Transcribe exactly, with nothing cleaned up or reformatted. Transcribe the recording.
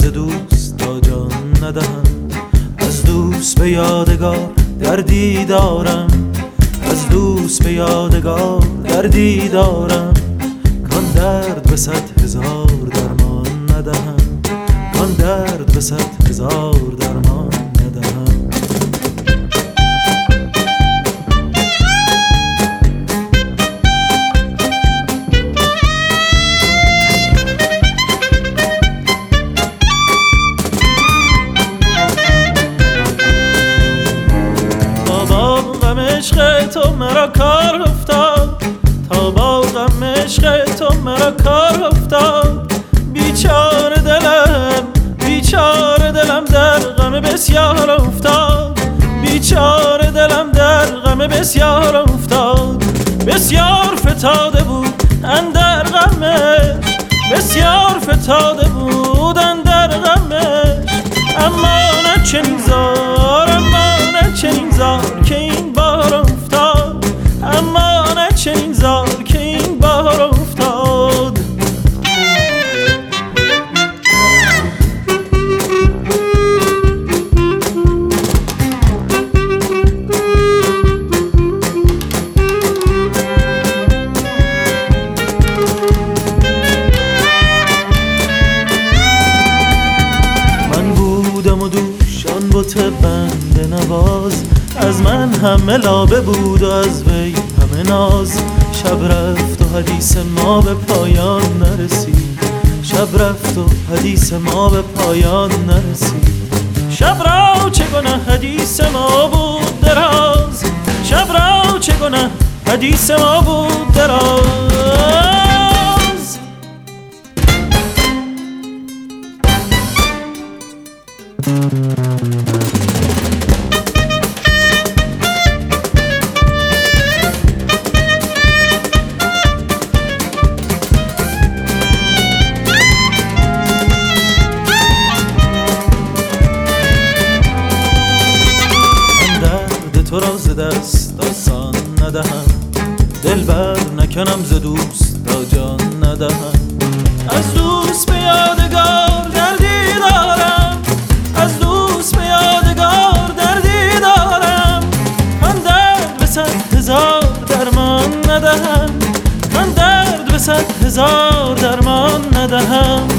دوست تا جان ندهم. از دوست به یادگار دردی دارم، از دوست به یادگار دردی دارم. کان درد به صد هزار درمان ندهم، کان درد به صد هزار درمان ندهم. عشق تو مرا کار افتاد، تا با غم عشق تو مرا کار افتاد. بیچاره دلم بیچاره دلم در غم بسیار افتاد، بیچاره دلم در غم بسیار افتاد. بسیار فتاده بود اندر غمش، بسیار فتاده بود اندر غمش. اما نه چنین زار، اما نه چنین زار که این بار افتاد، اما نه چنین زار که این بار افتاد. من بودم و دوش آن بت بنده نواز، از من همه لابه بود و از وی همه ناز. شب رفت و حدیث ما به پایان نرسید، شب رفت و حدیث ما به پایان نرسید. شب را چگونه حدیث ما بود دراز، شب را چگونه حدیث ما بود دراز. تو را ز دست آسان ندهم، دل بر نکنم ز دوست تا جان ندهم. از دوست به یادگار دردی دارم، از دوست به یادگار دردی دارم. من درد به صد هزار درمان ندهم، من درد به صد هزار درمان ندهم.